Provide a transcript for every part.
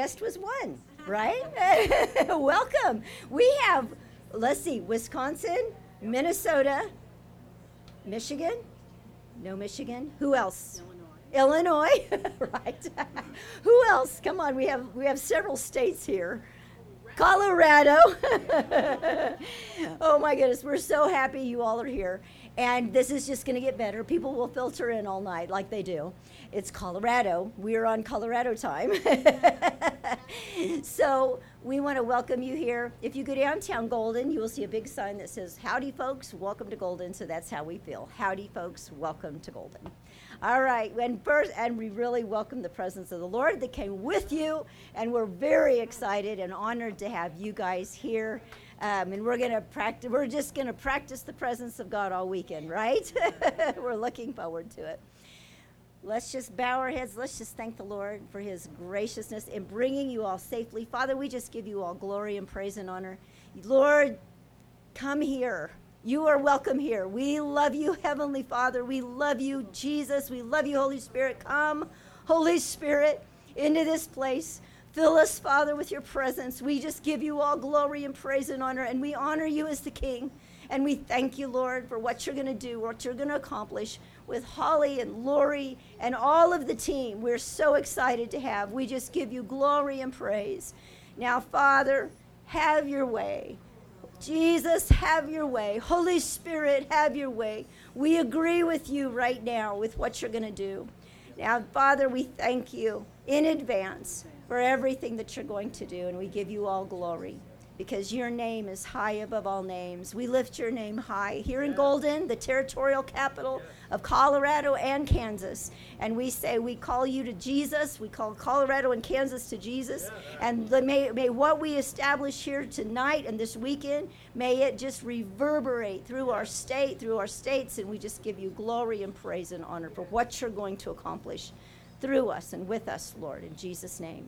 West was one, right? Welcome. We have, let's see, Wisconsin, Minnesota, Michigan. No Michigan. Who else? Illinois. Right. Who else? Come on, we have several states here. Colorado. Oh my goodness, we're so happy you all are here. And this is just going to get better. People will filter in all night like they do. It's Colorado. We're on Colorado time. So we want to welcome you here. If you go downtown Golden, you will see a big sign that says, "Howdy folks, welcome to Golden." So that's how we feel. Howdy folks, welcome to Golden. All right, and we really welcome the presence of the Lord that came with you, and we're very excited and honored to have you guys here. And we're just going to practice the presence of God all weekend, right? We're looking forward to it. Let's just bow our heads. Let's just thank the Lord for his graciousness in bringing you all safely. Father, we just give you all glory and praise and honor. Lord, come here. You are welcome here. We love you, Heavenly Father. We love you, Jesus. We love you, Holy Spirit. Come, Holy Spirit, into this place. Fill us, Father, with your presence. We just give you all glory and praise and honor, and we honor you as the King. And we thank you, Lord, for what you're going to do, what you're going to accomplish with Holly and Lori and all of the team. We're so excited to have. We just give you glory and praise. Now, Father, have your way. Jesus, have your way. Holy Spirit, have your way. We agree with you right now with what you're going to do. Now, Father, we thank you in advance for everything that you're going to do, and we give you all glory because your name is high above all names. We lift your name high here in Golden, the territorial capital of Colorado and Kansas. And we say we call you to Jesus. We call Colorado and Kansas to Jesus. And may what we establish here tonight and this weekend, may it just reverberate through our state, through our states. And we just give you glory and praise and honor for what you're going to accomplish through us and with us, Lord, in Jesus' name.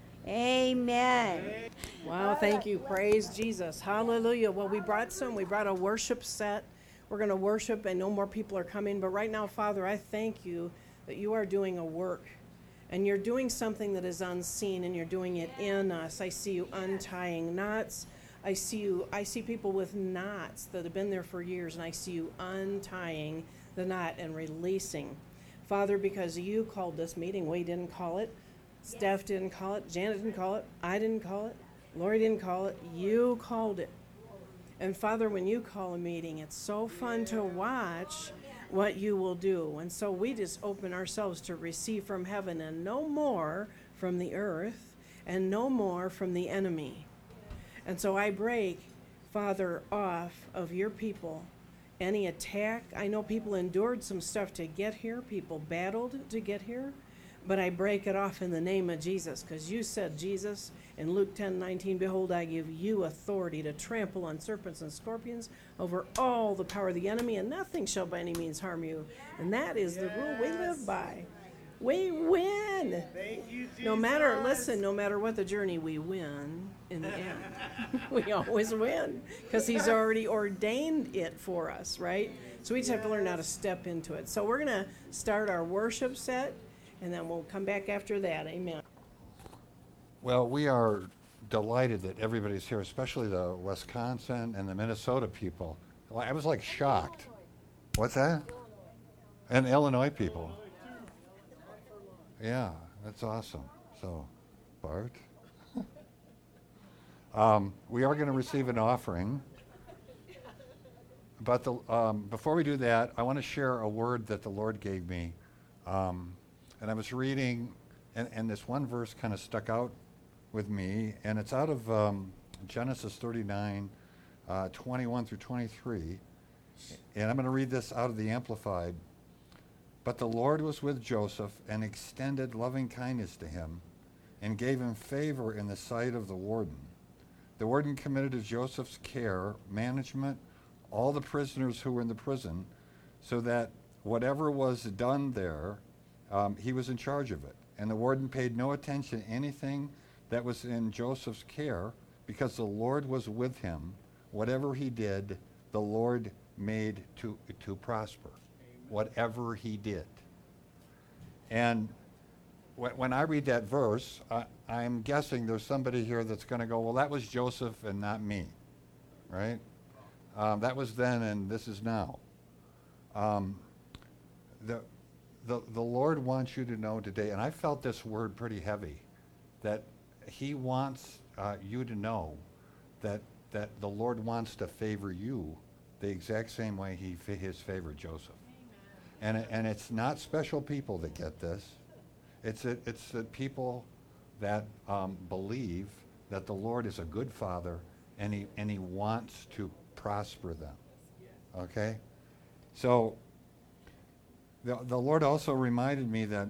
Amen. Wow, thank you. Praise Jesus. Hallelujah. Well, we brought a worship set. We're going to worship, and no more people are coming. But right now, Father, I thank you that you are doing a work, and you're doing something that is unseen, and you're doing it in us. I see you untying knots. I see people with knots that have been there for years, and I see you untying the knot and releasing. Father, because you called this meeting, we didn't call it. Steph didn't call it. Janet didn't call it. I didn't call it. Lori didn't call it. You called it. And Father, when you call a meeting, it's so fun to watch what you will do. And so we just open ourselves to receive from heaven and no more from the earth and no more from the enemy. And so I break, Father, off of your people any attack. I know people endured some stuff to get here. People battled to get here. But I break it off in the name of Jesus, because you said, Jesus, in Luke 10:19, behold, I give you authority to trample on serpents and scorpions over all the power of the enemy, and nothing shall by any means harm you. And that is the rule we live by. We win. Thank you, Jesus. No matter what the journey, we win in the end. We always win, because he's already ordained it for us, right? So we just have to learn how to step into it. So we're going to start our worship set, and then we'll come back after that. Amen. Well, we are delighted that everybody's here, especially the Wisconsin and the Minnesota people. I was like shocked. What's that? And Illinois people. Yeah, that's awesome. So, Bart? We are going to receive an offering. But before we do that, I want to share a word that the Lord gave me. And I was reading, and this one verse kind of stuck out with me, and it's out of Genesis 39, 21 through 23. And I'm going to read this out of the Amplified. But the Lord was with Joseph and extended loving kindness to him and gave him favor in the sight of the warden. The warden committed to Joseph's care, management, all the prisoners who were in the prison, so that whatever was done there, he was in charge of it. And the warden paid no attention to anything that was in Joseph's care, because the Lord was with him. Whatever he did, the Lord made to prosper. Whatever he did. And when I read that verse, I'm guessing there's somebody here that's going to go, well, that was Joseph and not me, right? That was then and this is now. The Lord wants you to know today, and I felt this word pretty heavy, that he wants you to know that the Lord wants to favor you the exact same way he has favored Joseph. And it's not special people that get this. It's the people that believe that the Lord is a good father and he wants to prosper them. Okay? So the Lord also reminded me that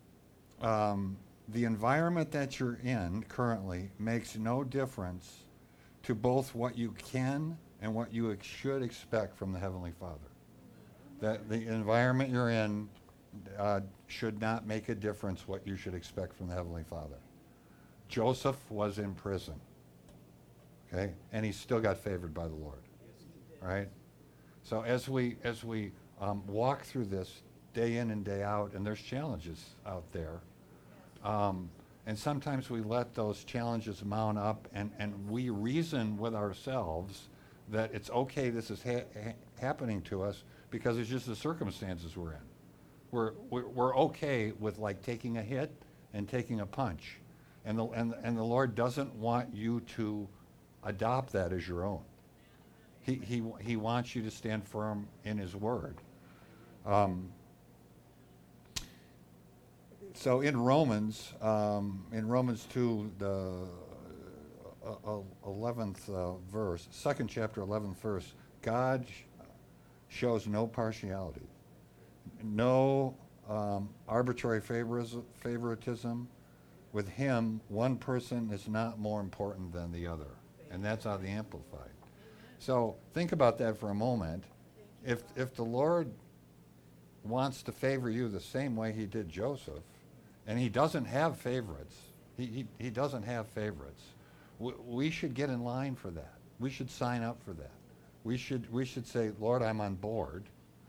the environment that you're in currently makes no difference to both what you can and what you should expect from the Heavenly Father. That the environment you're in should not make a difference what you should expect from the Heavenly Father. Joseph was in prison, okay, and he still got favored by the Lord, right? So as we walk through this day in and day out, and there's challenges out there, and sometimes we let those challenges mount up, and we reason with ourselves that it's okay, this is happening to us because it's just the circumstances we're in. We're okay with like taking a hit and taking a punch, and the Lord doesn't want you to adopt that as your own. He wants you to stand firm in His Word. So in Romans 2, the 11th verse, second chapter, 11th verse, God shows no partiality, no arbitrary favoritism. With Him, one person is not more important than the other, and that's out of the Amplified. So think about that for a moment. If the Lord wants to favor you the same way He did Joseph, and He doesn't have favorites, He doesn't have favorites. We should get in line for that. We should sign up for that. We should say, Lord, I'm on board.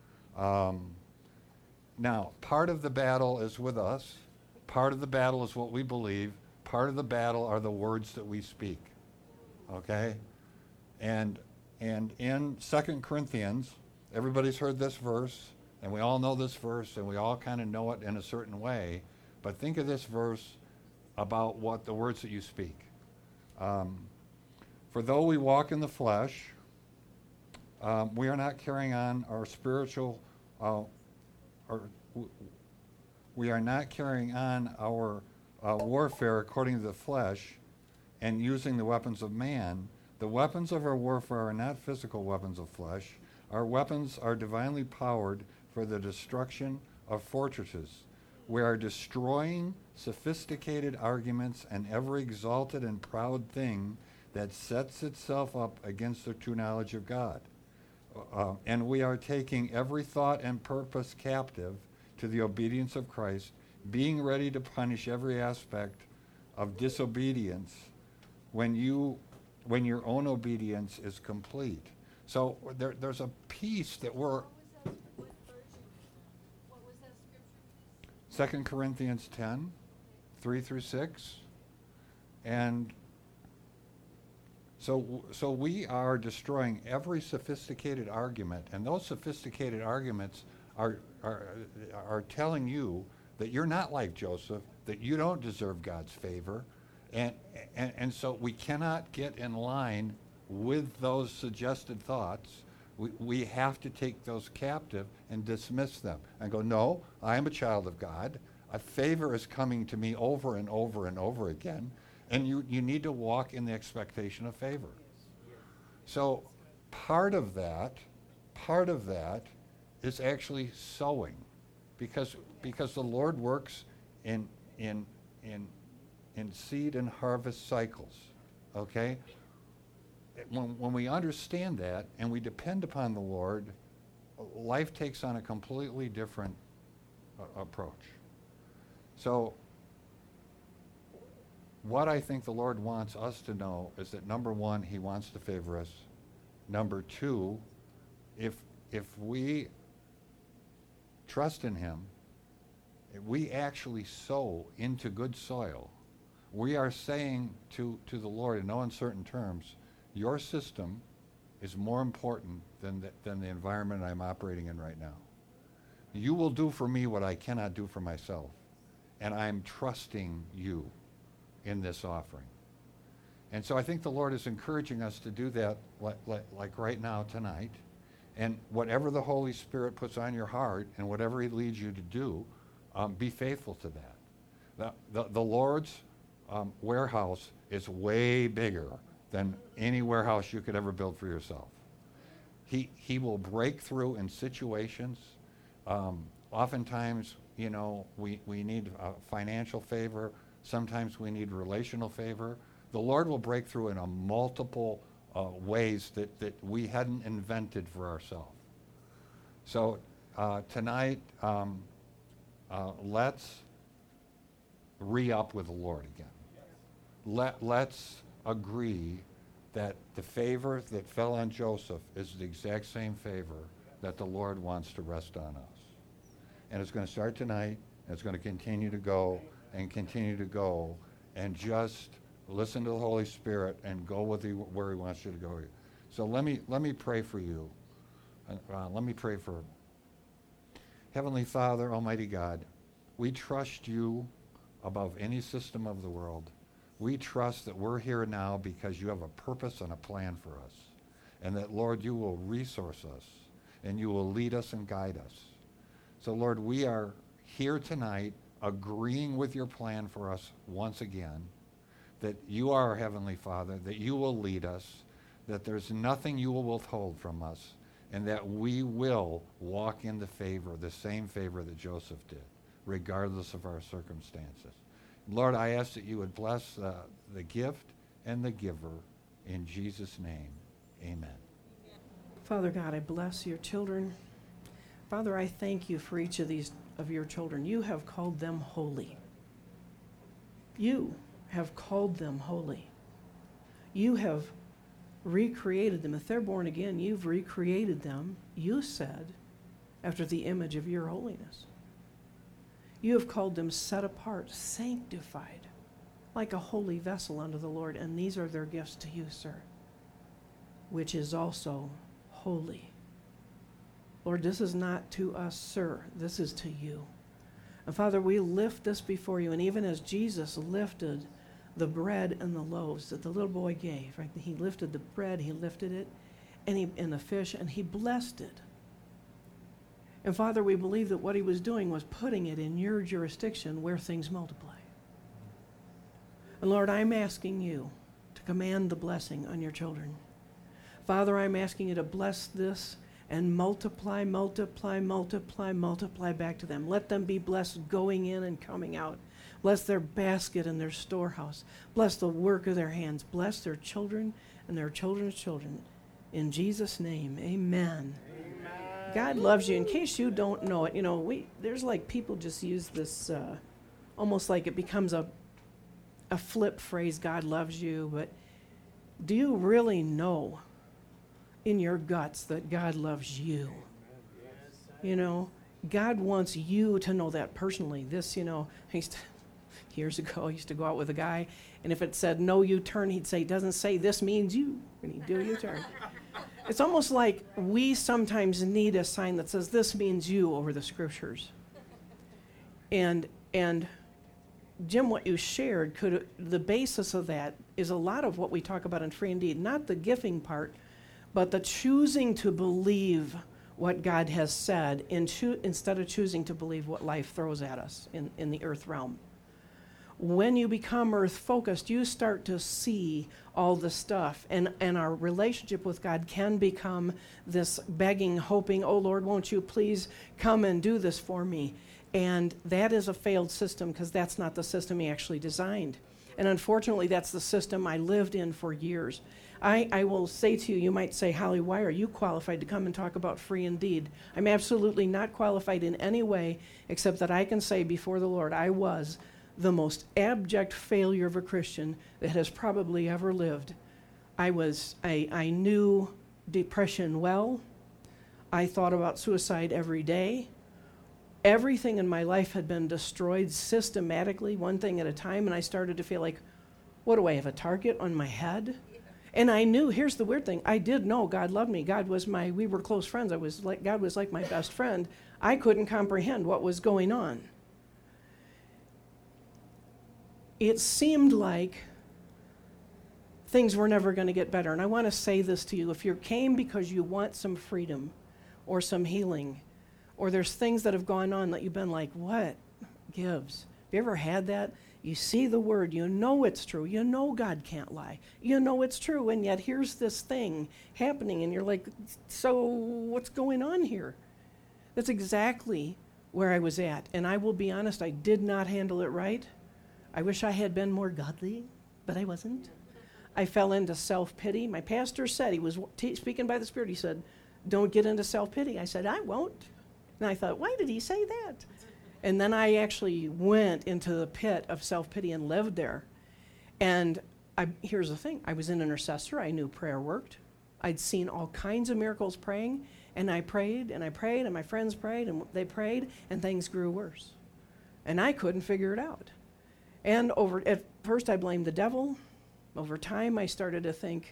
Now, part of the battle is with us. Part of the battle is what we believe. Part of the battle are the words that we speak. Okay? And in 2 Corinthians, everybody's heard this verse, and we all know this verse, and we all kind of know it in a certain way. But think of this verse about what the words that you speak. For though we walk in the flesh, we are not carrying on our spiritual, we are not carrying on our warfare according to the flesh and using the weapons of man. The weapons of our warfare are not physical weapons of flesh. Our weapons are divinely powered for the destruction of fortresses. We are destroying sophisticated arguments and every exalted and proud thing that sets itself up against the true knowledge of God. And we are taking every thought and purpose captive to the obedience of Christ, being ready to punish every aspect of disobedience when your own obedience is complete. So there's a piece that we're... What was that scripture? 2 Corinthians 10, 3 through 6. And so we are destroying every sophisticated argument, and those sophisticated arguments are telling you that you're not like Joseph, that you don't deserve God's favor, and so we cannot get in line with those suggested thoughts. We have to take those captive and dismiss them and go, no, I am a child of God. A favor is coming to me over and over and over again, and you need to walk in the expectation of favor. So part of that is actually sowing, because the Lord works in seed and harvest cycles. Okay? When we understand that and we depend upon the Lord, life takes on a completely different approach. So what I think the Lord wants us to know is that, number one, He wants to favor us. Number two, if we trust in Him we actually sow into good soil, we are saying to the Lord in no uncertain terms, your system is more important than the environment I'm operating in right now. You will do for me what I cannot do for myself, and I'm trusting you in this offering. And so I think the Lord is encouraging us to do that like right now tonight. And whatever the Holy Spirit puts on your heart and whatever he leads you to do, be faithful to that. The Lord's warehouse is way bigger than any warehouse you could ever build for yourself. He will break through in situations. Oftentimes, we need financial favor. Sometimes we need relational favor. The Lord will break through in a multiple ways that we hadn't invented for ourselves. So tonight, let's re-up with the Lord again. Let's agree that the favor that fell on Joseph is the exact same favor that the Lord wants to rest on us. And it's going to start tonight, and it's going to continue to go and continue to go, and just listen to the Holy Spirit and go with where he wants you to go. So let me pray for you. Let me pray for Heavenly Father, Almighty God. We trust you above any system of the world. We trust that we're here now because you have a purpose and a plan for us, and that, Lord, you will resource us and you will lead us and guide us. So, Lord, we are here tonight agreeing with your plan for us once again, that you are our Heavenly Father, that you will lead us, that there's nothing you will withhold from us, and that we will walk in the favor, the same favor that Joseph did, regardless of our circumstances. Lord, I ask that you would bless the gift and the giver. In Jesus' name, amen. Father God, I bless your children. Father, I thank you for each of your children. You have called them holy. You have called them holy. You have recreated them. If they're born again, you've recreated them, you said, after the image of your holiness. You have called them set apart, sanctified, like a holy vessel unto the Lord, and these are their gifts to you, sir, which is also holy. Lord, this is not to us, sir. This is to you. And Father, we lift this before you, and even as Jesus lifted the bread and the loaves that the little boy gave, right? He lifted the bread, he lifted it, and the fish, and he blessed it. And Father, we believe that what he was doing was putting it in your jurisdiction where things multiply. And Lord, I'm asking you to command the blessing on your children. Father, I'm asking you to bless this and multiply, multiply, multiply, multiply back to them. Let them be blessed going in and coming out. Bless their basket and their storehouse. Bless the work of their hands. Bless their children and their children's children. In Jesus' name, amen. God loves you. In case you don't know it, there's like people just use this almost like it becomes a flip phrase, God loves you, but do you really know in your guts that God loves you? God wants you to know that personally. Years ago, I used to go out with a guy, and if it said no U-turn, he'd say, it doesn't say this means you, and he'd do a U-turn. It's almost like we sometimes need a sign that says this means you over the scriptures. And Jim, what you shared, the basis of that is a lot of what we talk about in Free Indeed, not the giving part, but the choosing to believe what God has said instead of choosing to believe what life throws at us in the earth realm. When you become earth-focused, you start to see all the stuff, and our relationship with God can become this begging, hoping, oh, Lord, won't you please come and do this for me? And that is a failed system because that's not the system he actually designed. And unfortunately, that's the system I lived in for years. I will say to you, you might say, Holly, why are you qualified to come and talk about Free Indeed? I'm absolutely not qualified in any way except that I can say before the Lord, I was the most abject failure of a Christian that has probably ever lived. I knew depression well. I thought about suicide every day. everything in my life had been destroyed systematically, one thing at a time, and I started to feel like, what do I have, a target on my head? And I knew, here's the weird thing, I did know God loved me. We were close friends. God was like my best friend. I couldn't comprehend what was going on. It seemed like things were never going to get better. And I want to say this to you. If you came because you want some freedom or some healing, or there's things that have gone on that you've been like, what gives? Have you ever had that? You see the word, you know it's true, you know God can't lie, you know it's true, and yet here's this thing happening, and you're like, so what's going on here? That's exactly where I was at, and I will be honest, I did not handle it right. I wish I had been more godly, but I wasn't. I fell into self-pity. My pastor said, he was speaking by the Spirit, he said, don't get into self-pity. I said, I won't. And I thought, why did he say that? And then I actually went into the pit of self-pity and lived there. And here's the thing. I was an intercessor. I knew prayer worked. I'd seen all kinds of miracles praying. And I prayed, and I prayed, and my friends prayed, and they prayed, and things grew worse. And I couldn't figure it out. And at first I blamed the devil. Over time I started to think,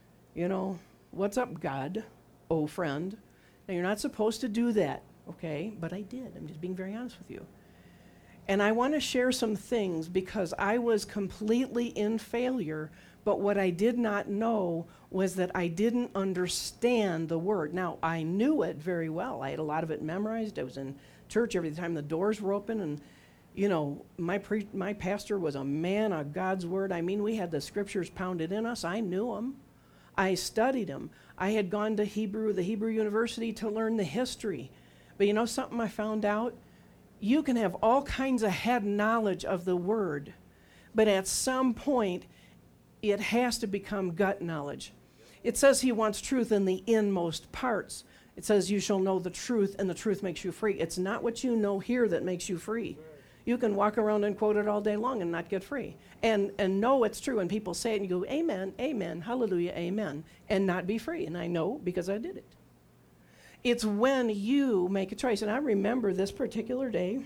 what's up, God, oh friend? Now you're not supposed to do that. Okay, but I did. I'm just being very honest with you. And I want to share some things because I was completely in failure, but what I did not know was that I didn't understand the word. Now, I knew it very well. I had a lot of it memorized. I was in church every time the doors were open, and my pastor was a man of God's word. I mean, we had the scriptures pounded in us. I knew them. I studied them. I had gone to the Hebrew University to learn the history. But you know something I found out? You can have all kinds of head knowledge of the word, but at some point, it has to become gut knowledge. It says he wants truth in the inmost parts. It says you shall know the truth, and the truth makes you free. It's not what you know here that makes you free. You can walk around and quote it all day long and not get free. And know it's true, and people say it, and you go, amen, amen, hallelujah, amen, and not be free. And I know because I did it. It's when you make a choice. And I remember this particular day,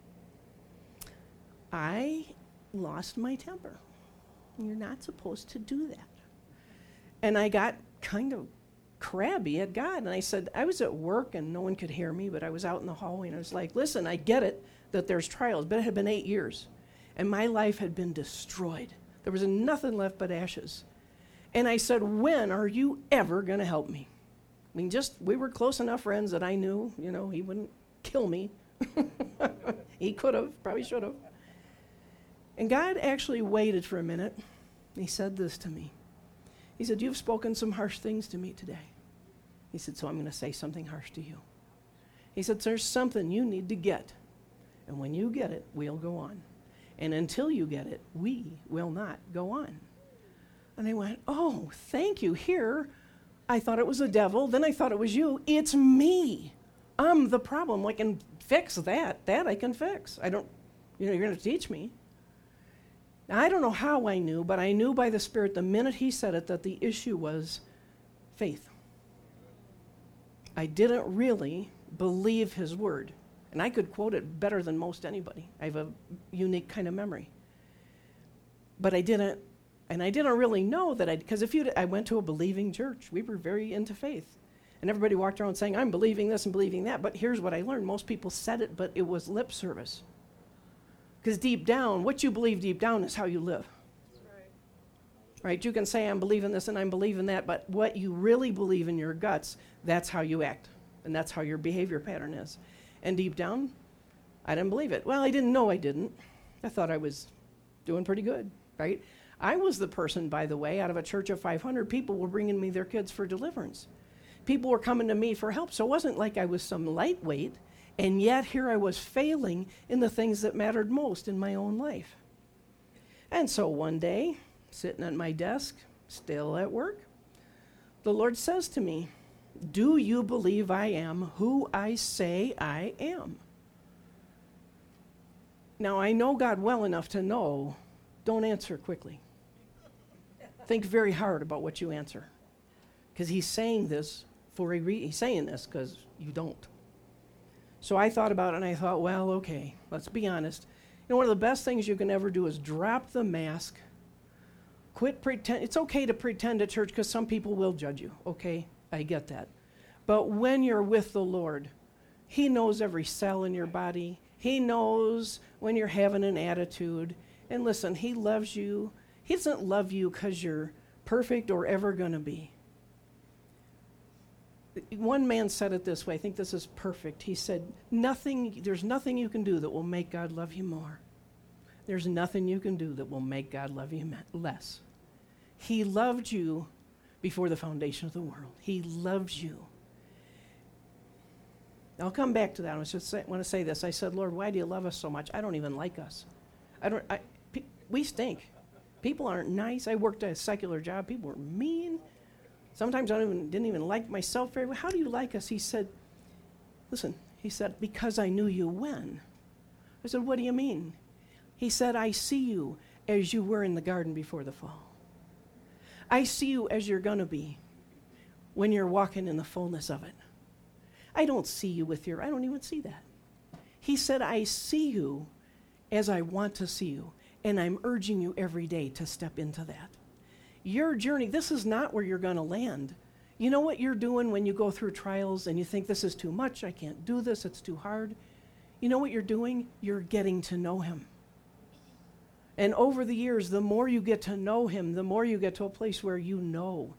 I lost my temper. You're not supposed to do that. And I got kind of crabby at God. And I said, I was at work and no one could hear me, but I was out in the hallway and I was like, listen, I get it that there's trials, but it had been 8 years. And my life had been destroyed. There was nothing left but ashes. And I said, when are you ever going to help me? I mean, we were close enough friends that I knew, he wouldn't kill me. He could have, probably should have. And God actually waited for a minute. He said this to me. He said, you've spoken some harsh things to me today. He said, so I'm going to say something harsh to you. He said, there's something you need to get. And when you get it, we'll go on. And until you get it, we will not go on. And I went, oh, thank you. Here, I thought it was the devil. Then I thought it was you. It's me. I'm the problem. I can fix that. That I can fix. I don't, you're going to teach me. Now, I don't know how I knew, but I knew by the Spirit the minute he said it that the issue was faith. I didn't really believe his word. And I could quote it better than most anybody. I have a unique kind of memory. But I didn't. And I didn't really know that because I went to a believing church. We were very into faith. And everybody walked around saying, I'm believing this and believing that. But here's what I learned. Most people said it, but it was lip service. Because deep down, what you believe deep down is how you live. Right? You can say, I'm believing this and I'm believing that, but what you really believe in your guts, that's how you act. And that's how your behavior pattern is. And deep down, I didn't believe it. Well, I didn't know I didn't. I thought I was doing pretty good, right? I was the person, by the way, out of a church of 500, people were bringing me their kids for deliverance. People were coming to me for help. So it wasn't like I was some lightweight, and yet here I was failing in the things that mattered most in my own life. And so one day, sitting at my desk, still at work, the Lord says to me, do you believe I am who I say I am? Now, I know God well enough to know, don't answer quickly. Think very hard about what you answer. Because he's saying this for a reason. He's saying this because you don't. So I thought about it, and I thought, well, okay, let's be honest. You know, one of the best things you can ever do is drop the mask. Quit pretend. It's okay to pretend at church because some people will judge you. Okay, I get that. But when you're with the Lord, He knows every cell in your body. He knows when you're having an attitude. And listen, He loves you. He doesn't love you because you're perfect or ever going to be. One man said it this way. I think this is perfect. He said, there's nothing you can do that will make God love you more. There's nothing you can do that will make God love you less. He loved you before the foundation of the world. He loves you. I'll come back to that. I want to say this. I said, Lord, why do you love us so much? I don't even like us. We stink. People aren't nice. I worked a secular job. People were mean. Sometimes I didn't even like myself very well. How do you like us? He said, listen, he said, because I knew you when. I said, what do you mean? He said, I see you as you were in the garden before the fall. I see you as you're going to be when you're walking in the fullness of it. I don't see you I don't even see that. He said, I see you as I want to see you, and I'm urging you every day to step into that. Your journey, this is not where you're going to land. You know what you're doing when you go through trials and you think this is too much, I can't do this, it's too hard? You know what you're doing? You're getting to know Him. And over the years, the more you get to know Him, the more you get to a place where you know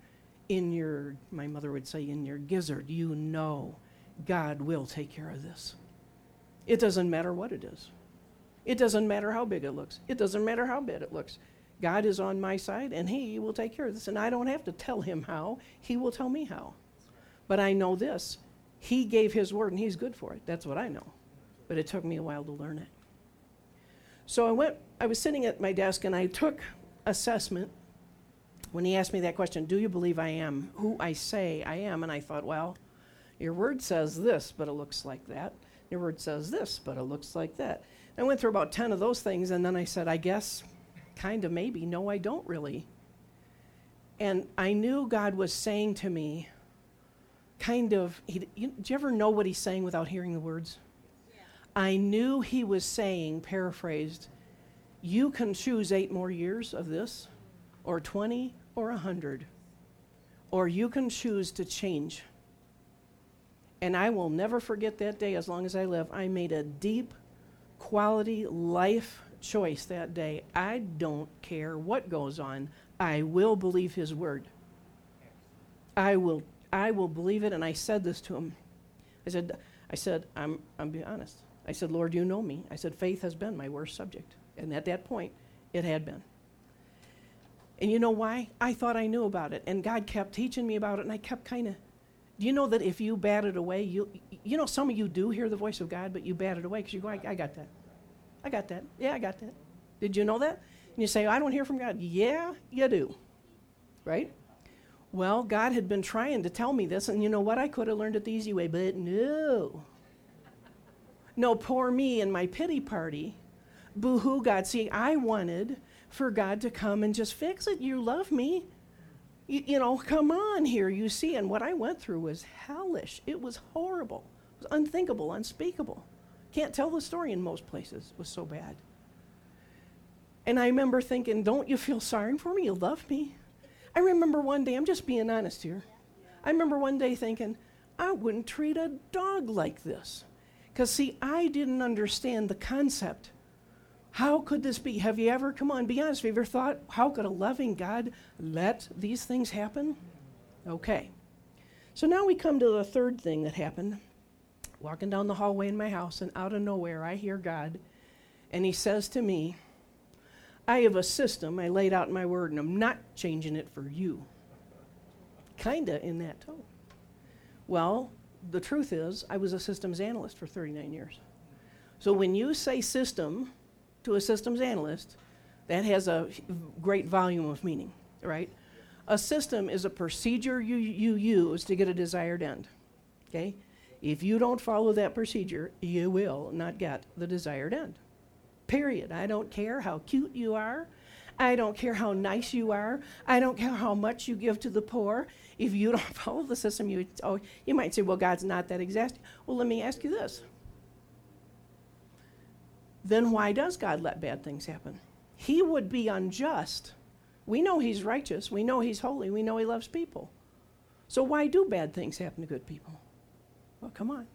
my mother would say, in your gizzard, you know God will take care of this. It doesn't matter what it is. It doesn't matter how big it looks. It doesn't matter how bad it looks. God is on my side, and He will take care of this. And I don't have to tell Him how. He will tell me how. But I know this. He gave His word, and He's good for it. That's what I know. But it took me a while to learn it. So I was sitting at my desk, and I took assessment when He asked me that question, do you believe I am who I say I am? And I thought, well, your word says this, but it looks like that. Your word says this, but it looks like that. I went through about 10 of those things, and then I said, I guess, kind of, maybe. No, I don't really. And I knew God was saying to me, do you ever know what He's saying without hearing the words? Yeah. I knew He was saying, paraphrased, you can choose 8 more years of this, or 20, or 100. Or you can choose to change. And I will never forget that day as long as I live. I made a deep, quality life choice that day. I don't care what goes on. I will believe His word. I will believe it. And I said this to Him. I said, I'm being honest. I said, Lord, you know me. I said, faith has been my worst subject. And at that point, it had been. And you know why? I thought I knew about it. And God kept teaching me about it. And I kept do you know that if you bat it away, you know some of you do hear the voice of God, but you bat it away because you go, I got that. I got that. Yeah, I got that. Did you know that? And you say, I don't hear from God. Yeah, you do. Right? Well, God had been trying to tell me this, and you know what? I could have learned it the easy way, but no. No, poor me and my pity party. Boo-hoo, God. See, I wanted for God to come and just fix it. You love me. You know, come on here, you see. And what I went through was hellish. It was horrible. It was unthinkable, unspeakable. Can't tell the story in most places. It was so bad. And I remember thinking, don't you feel sorry for me? You love me. I remember one day, I'm just being honest here. I remember one day thinking, I wouldn't treat a dog like this. Because, see, I didn't understand the concept. How could this be? Have you ever, come on, be honest, have you ever thought, how could a loving God let these things happen? Okay. So now we come to the third thing that happened. Walking down the hallway in my house, and out of nowhere, I hear God, and He says to me, I have a system I laid out in my word, and I'm not changing it for you. Kinda in that tone. Well, the truth is, I was a systems analyst for 39 years. So when you say system to a systems analyst, that has a great volume of meaning, right? A system is a procedure you use to get a desired end, okay? If you don't follow that procedure, you will not get the desired end. Period. I don't care how cute you are. I don't care how nice you are. I don't care how much you give to the poor. If you don't follow the system, you might say, well, God's not that exhausting. Well, let me ask you this. then why does God let bad things happen? He would be unjust. We know he's righteous. We know he's holy. We know he loves people. So why do bad things happen to good people? Well, come on.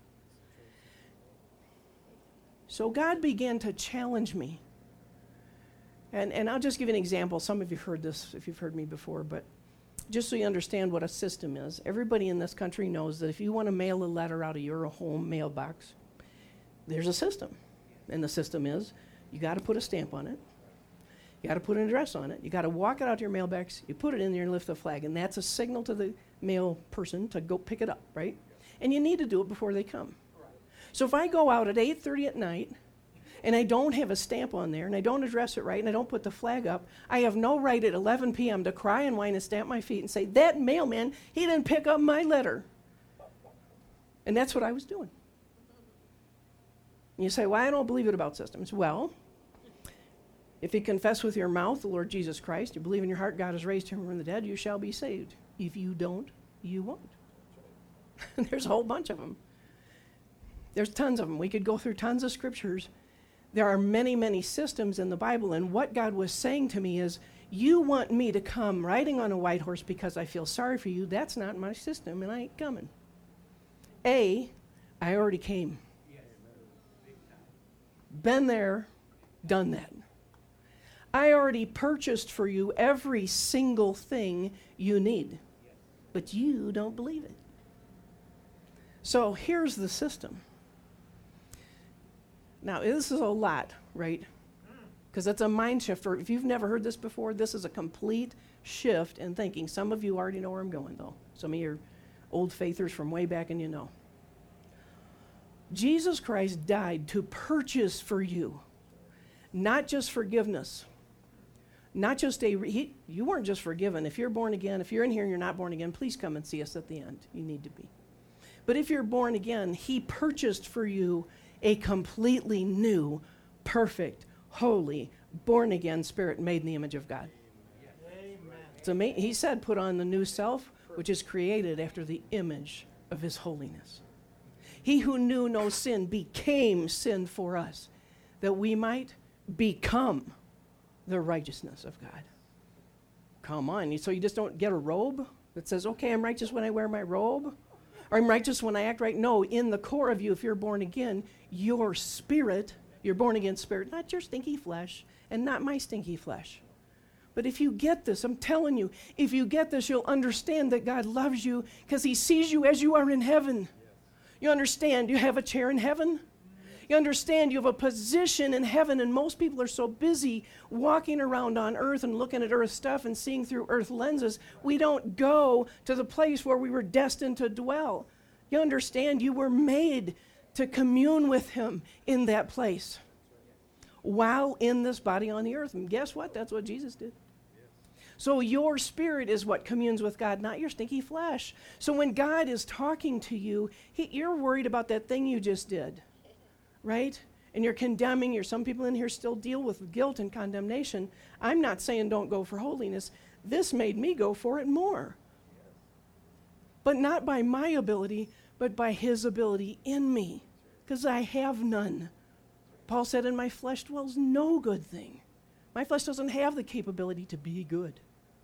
So God began to challenge me. And I'll just give you an example. Some of you have heard this if you've heard me before, but just so you understand what a system is, everybody in this country knows that if you want to mail a letter out of your home mailbox, there's a system. And the system is you got to put a stamp on it. You got to put an address on it. You got to walk it out to your mailbox. You put it in there and lift the flag. And that's a signal to the mail person to go pick it up, right? And you need to do it before they come. So if I go out at 8:30 at night and I don't have a stamp on there and I don't address it right and I don't put the flag up, I have no right at 11 p.m. to cry and whine and stamp my feet and say, that mailman, he didn't pick up my letter. And that's what I was doing. And you say, well, I don't believe it about systems. Well, if you confess with your mouth the Lord Jesus Christ, you believe in your heart God has raised him from the dead, you shall be saved. If you don't, you won't. There's a whole bunch of them. There's tons of them. We could go through tons of scriptures. There are many, many systems in the Bible, and what God was saying to me is, you want me to come riding on a white horse because I feel sorry for you. That's not my system, and I ain't coming. I already came. Been there, done that. I already purchased for you every single thing you need, but you don't believe it. So here's the system. Now, this is a lot, right? Because it's a mind shifter. If you've never heard this before, this is a complete shift in thinking. Some of you already know where I'm going, though. Some of your old faithers from way back, and you know. Jesus Christ died to purchase for you, not just forgiveness. Not just you weren't just forgiven. If you're born again, if you're in here and you're not born again, please come and see us at the end. You need to be. But if you're born again, he purchased for you a completely new, perfect, holy, born again spirit made in the image of God. It's amazing. He said, put on the new self, which is created after the image of his holiness. He who knew no sin became sin for us, that we might become the righteousness of God. Come on. So you just don't get a robe that says, okay, I'm righteous when I wear my robe, or I'm righteous when I act right. No, in the core of you, if you're born again, your spirit, your born again spirit, not your stinky flesh and not my stinky flesh. But if you get this, I'm telling you, if you get this, you'll understand that God loves you because he sees you as you are in heaven. You understand you have a chair in heaven? You understand you have a position in heaven, and most people are so busy walking around on earth and looking at earth stuff and seeing through earth lenses, we don't go to the place where we were destined to dwell. You understand you were made to commune with him in that place while in this body on the earth. And guess what? That's what Jesus did. So your spirit is what communes with God, not your stinky flesh. So when God is talking to you, you're worried about that thing you just did. Right? And you're condemning. Some people in here still deal with guilt and condemnation. I'm not saying don't go for holiness. This made me go for it more. But not by my ability, but by his ability in me. Because I have none. Paul said, in my flesh dwells no good thing. My flesh doesn't have the capability to be good.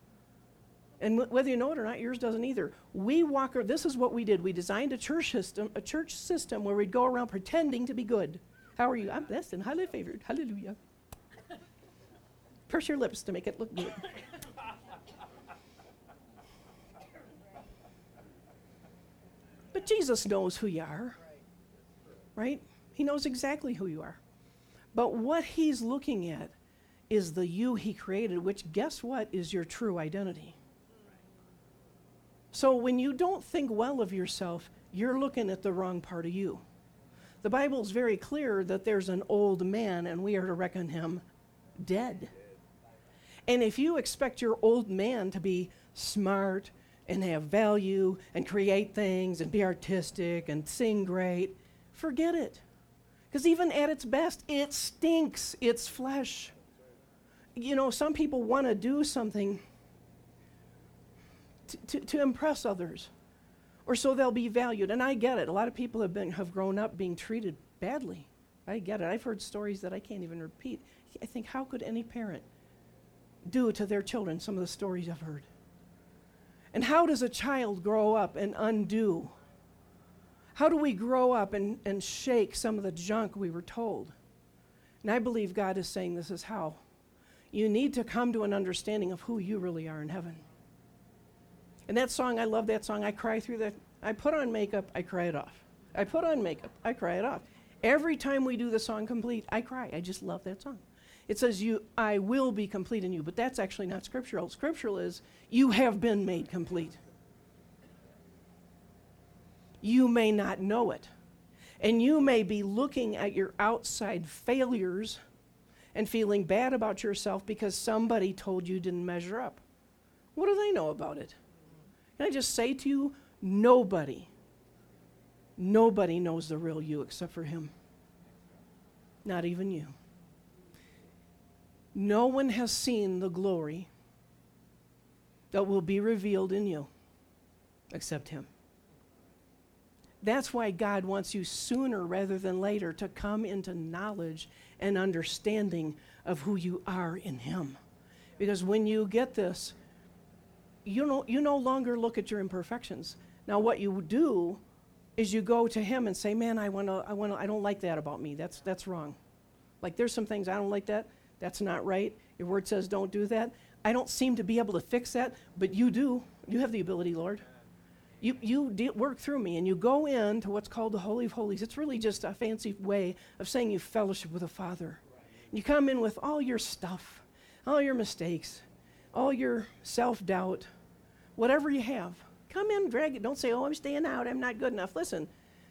And whether you know it or not, yours doesn't either. This is what we did. We designed a church system where we'd go around pretending to be good. How are you? I'm blessed and highly favored. Hallelujah. Purse your lips to make it look good. But Jesus knows who you are. Right? He knows exactly who you are. But what he's looking at is the you he created, which, guess what, is your true identity. So when you don't think well of yourself, you're looking at the wrong part of you. The Bible is very clear that there's an old man and we are to reckon him dead. And if you expect your old man to be smart and have value and create things and be artistic and sing great, forget it. Because even at its best, it stinks. It's flesh. You know, some people want to do something to impress others, or so they'll be valued. And I get it. A lot of people have grown up being treated badly. I get it. I've heard stories that I can't even repeat. I think, how could any parent do to their children some of the stories I've heard? And how does a child grow up and undo? How do we grow up and shake some of the junk we were told? And I believe God is saying this is how. You need to come to an understanding of who you really are in heaven. And that song, I love that song. I cry through that. I put on makeup, I cry it off. I put on makeup, I cry it off. Every time we do the song complete, I cry. I just love that song. It says, I will be complete in you, but that's actually not scriptural. Scriptural is, you have been made complete. You may not know it. And you may be looking at your outside failures and feeling bad about yourself because somebody told you didn't measure up. What do they know about it? Can I just say to you, nobody knows the real you except for him. Not even you. No one has seen the glory that will be revealed in you except him. That's why God wants you sooner rather than later to come into knowledge and understanding of who you are in him. Because when you get this, you no longer look at your imperfections. Now what you do is you go to him and say, man, I don't like that about me. That's wrong. Like there's some things I don't like that. That's not right. Your word says don't do that. I don't seem to be able to fix that, but you do. You have the ability, Lord. You work through me, and you go into what's called the Holy of Holies. It's really just a fancy way of saying you fellowship with the Father. You come in with all your stuff, all your mistakes, all your self-doubt, whatever you have. Come in, drag it. Don't say, oh, I'm staying out. I'm not good enough. Listen,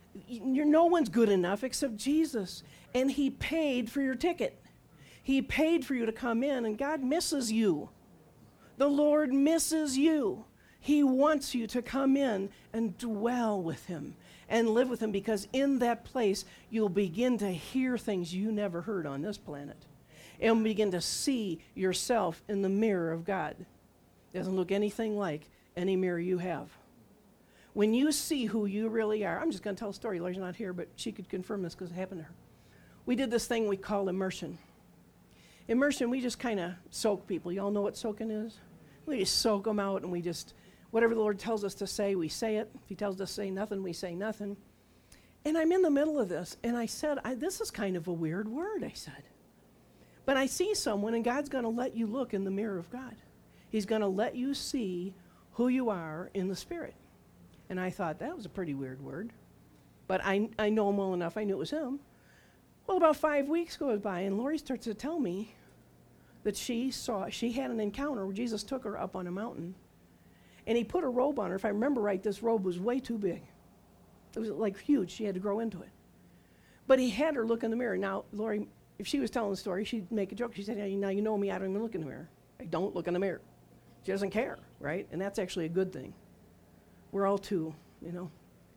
no one's good enough except Jesus, and he paid for your ticket. He paid for you to come in, and God misses you. The Lord misses you. He wants you to come in and dwell with him and live with him, because in that place you'll begin to hear things you never heard on this planet and begin to see yourself in the mirror of God. It doesn't look anything like any mirror you have. When you see who you really are, I'm just going to tell a story. Laura's not here, but she could confirm this because it happened to her. We did this thing we call immersion. Immersion, we just kind of soak people. You all know what soaking is? We just soak them out, and we just, whatever the Lord tells us to say, we say it. If he tells us to say nothing, we say nothing. And I'm in the middle of this, and I said, this is kind of a weird word, I said. But I see someone, and God's going to let you look in the mirror of God. He's going to let you see who you are in the Spirit. And I thought, that was a pretty weird word. But I know him well enough. I knew it was him. Well, about 5 weeks goes by, and Lori starts to tell me that she had an encounter where Jesus took her up on a mountain, and he put a robe on her. If I remember right, this robe was way too big. It was like huge. She had to grow into it. But he had her look in the mirror. Now, Lori, if she was telling the story, she'd make a joke. She said, now you know me, I don't even look in the mirror. I don't look in the mirror. She doesn't care, right? And that's actually a good thing. We're all too, you know.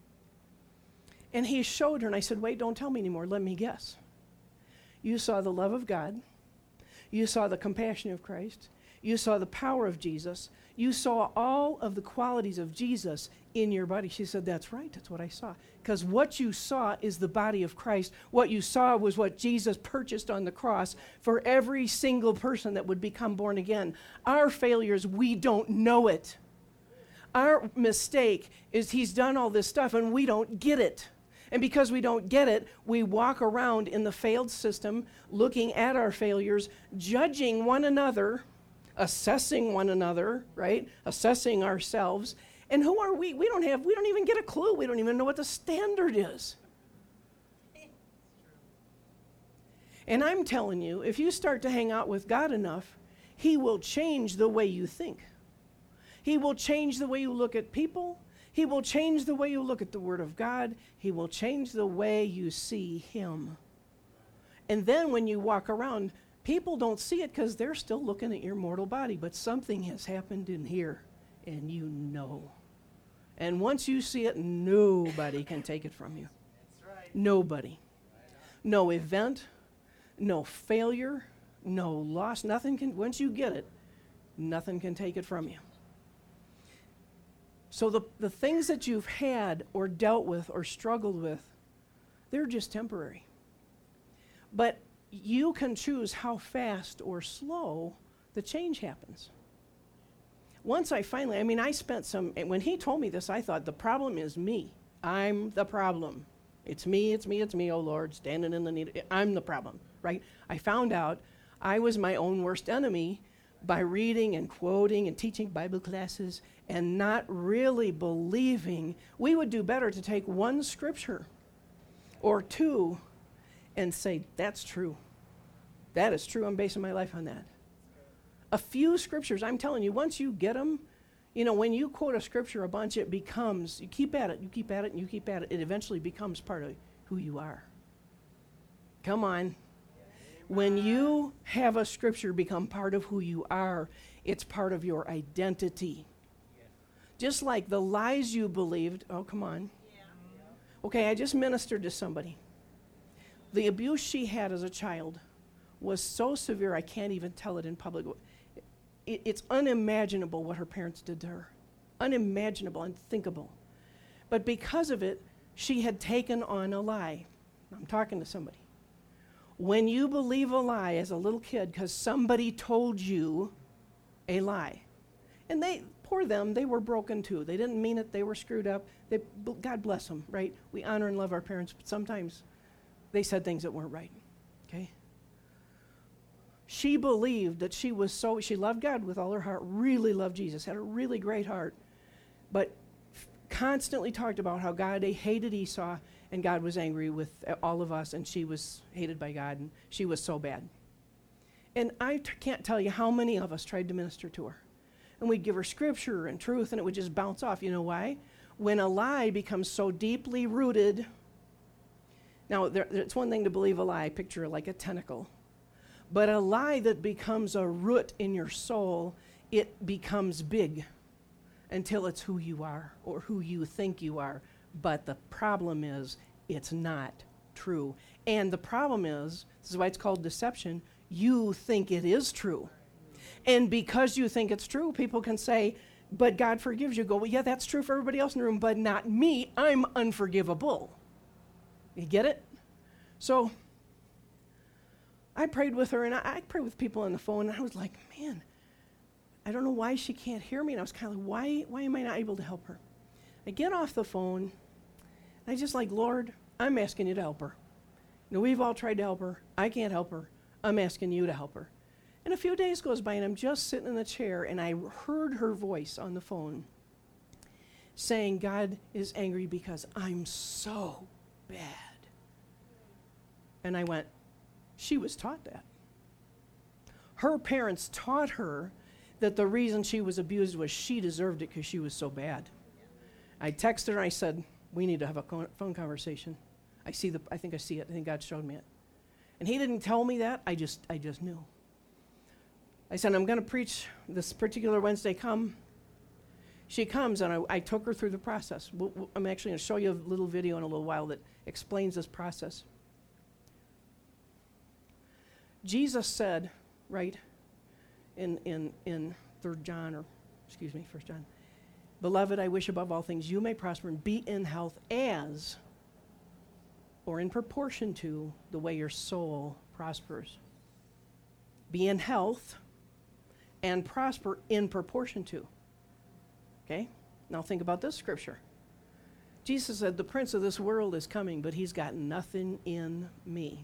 And he showed her, and I said, wait, don't tell me anymore. Let me guess. You saw the love of God. You saw the compassion of Christ. You saw the power of Jesus. You saw all of the qualities of Jesus in your body. She said, that's right. That's what I saw. Because what you saw is the body of Christ. What you saw was what Jesus purchased on the cross for every single person that would become born again. Our failures, we don't know it. Our mistake is he's done all this stuff and we don't get it. And because we don't get it, we walk around in the failed system, looking at our failures, judging one another, assessing one another, right? Assessing ourselves. And who are we? We don't even get a clue. We don't even know what the standard is. And I'm telling you, if you start to hang out with God enough, he will change the way you think. He will change the way you look at people. He will change the way you look at the Word of God. He will change the way you see him. And then when you walk around, people don't see it because they're still looking at your mortal body, but something has happened in here, and you know. And once you see it, nobody can take it from you. That's right. Nobody. No event, no failure, no loss, nothing can, once you get it, nothing can take it from you. So the things that you've had or dealt with or struggled with, they're just temporary. But you can choose how fast or slow the change happens. Once I spent when he told me this, I thought, the problem is me. I'm the problem. It's me, oh Lord, standing in the need. I'm the problem, right? I found out I was my own worst enemy by reading and quoting and teaching Bible classes and not really believing. We would do better to take one scripture or two and say, that's true. That is true. I'm basing my life on that. A few scriptures, I'm telling you, once you get them, when you quote a scripture a bunch, it becomes, you keep at it, and you keep at it, it eventually becomes part of who you are. Come on. When you have a scripture become part of who you are, it's part of your identity. Just like the lies you believed, oh, come on. Okay, I just ministered to somebody. The abuse she had as a child was so severe, I can't even tell it in public. It's unimaginable what her parents did to her. Unimaginable, unthinkable. But because of it, she had taken on a lie. I'm talking to somebody. When you believe a lie as a little kid because somebody told you a lie, and poor them, they were broken too. They didn't mean it. They were screwed up. God bless them, right? We honor and love our parents, but sometimes they said things that weren't right, okay? She believed that she loved God with all her heart, really loved Jesus, had a really great heart, but constantly talked about how God hated Esau and God was angry with all of us and she was hated by God and she was so bad. And I can't tell you how many of us tried to minister to her. And we'd give her scripture and truth and it would just bounce off. You know why? When a lie becomes so deeply rooted, now it's one thing to believe a lie, picture like a tentacle. But a lie that becomes a root in your soul, it becomes big until it's who you are or who you think you are. But the problem is, it's not true. And the problem is, this is why it's called deception, you think it is true. And because you think it's true, people can say, but God forgives you. Go, well, yeah, that's true for everybody else in the room, but not me. I'm unforgivable. You get it? So I prayed with her, and I prayed with people on the phone, and I was like, man, I don't know why she can't hear me. And I was kind of like, why am I not able to help her? I get off the phone, and I just like, Lord, I'm asking you to help her. We've all tried to help her. I can't help her. I'm asking you to help her. And a few days goes by, and I'm just sitting in the chair, and I heard her voice on the phone saying, God is angry because I'm so bad. And I went, she was taught that. Her parents taught her that the reason she was abused was she deserved it because she was so bad. I texted her and I said, we need to have a phone conversation. I think I see it. I think God showed me it. And he didn't tell me that. I just knew. I said, I'm going to preach this particular Wednesday. Come. She comes, and I took her through the process. I'm actually going to show you a little video in a little while that explains this process. Jesus said, right, in 1 John, Beloved, I wish above all things you may prosper and be in health as, or in proportion to, the way your soul prospers. Be in health and prosper in proportion to. Okay? Now think about this scripture. Jesus said, the prince of this world is coming, but he's got nothing in me.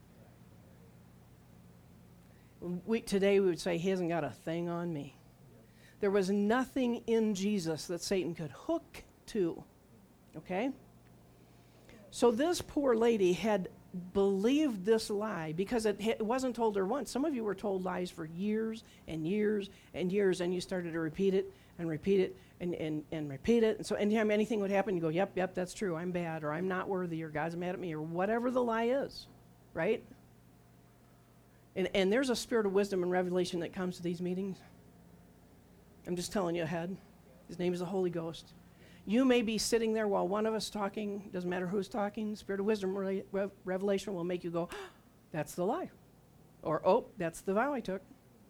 Today we would say he hasn't got a thing on me. There was nothing in Jesus that Satan could hook to. Okay? So this poor lady had believed this lie because it wasn't told her once. Some of you were told lies for years and years and years, and you started to repeat it and repeat it and repeat it. And so anytime anything would happen, you go, yep, that's true. I'm bad, or I'm not worthy, or God's mad at me, or whatever the lie is, right? And there's a spirit of wisdom and revelation that comes to these meetings. I'm just telling you ahead. His name is the Holy Ghost. You may be sitting there while one of us talking, doesn't matter who's talking, spirit of wisdom, revelation will make you go, that's the lie. Or, oh, that's the vow I took.